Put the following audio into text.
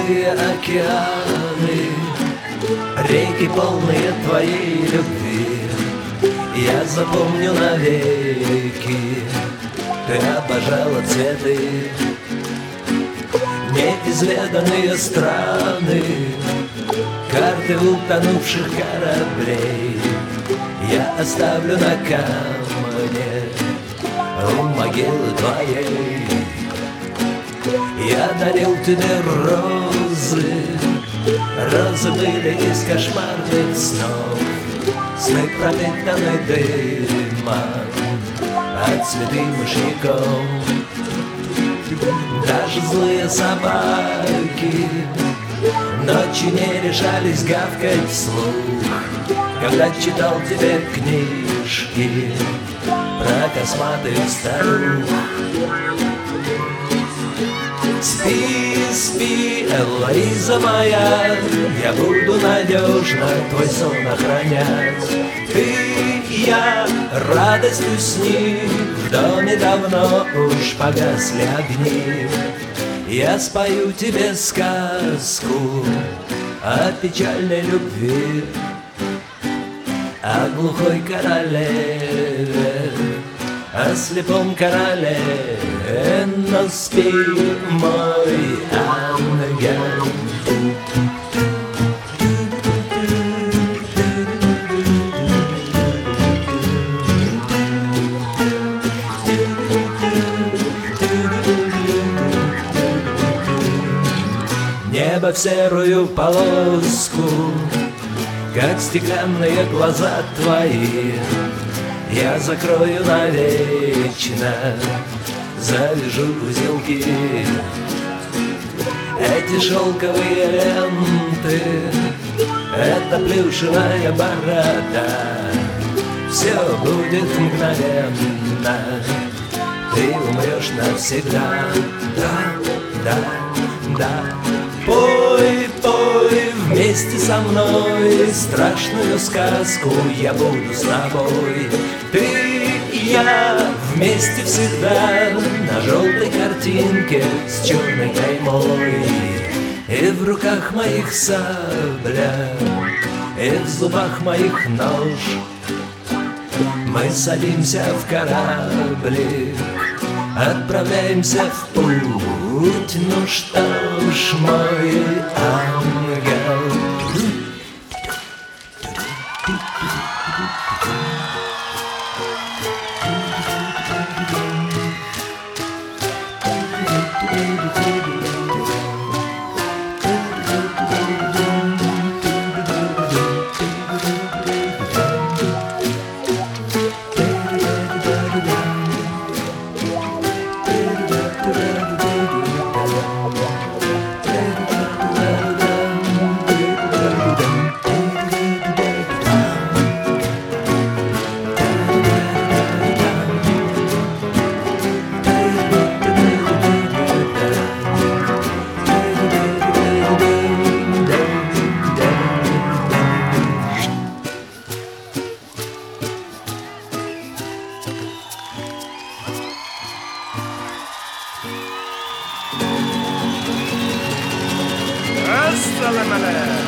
голубые океаны, реки, полные твоей любви, я запомню навеки. Ты обожала цветы, неизведанные страны, карты утонувших кораблей я оставлю на камне у могилы твоей. Я дарил тебе розы, розы были из кошмарных снов, сны пропитаны дымом от цветы мышьяков. Даже злые собаки ночью не решались гавкать вслух, когда читал тебе книжки про косматых старух. Спи, спи, Элоиза моя, я буду надежно твой сон охранять. Ты и я радостью сни, в доме давно уж погасли огни. Я спою тебе сказку о печальной любви, о глухой королеве, о слепом короле. Но спи, мой ангел. Небо в серую полоску, как стеклянные глаза твои, я закрою навечно, завяжу узелки. Эти шелковые ленты, это плюшевая борода, все будет мгновенно, ты умрешь навсегда. Да, да, да. Пой, пой вместе со мной страшную сказку, я буду с тобой. Ты и я вместе всегда на желтой картинке с черной каймой. И в руках моих сабля, и в зубах моих нож. Мы садимся в кораблик, отправляемся в путь. Ну что ж, мой ангел. Assalamu alaikum.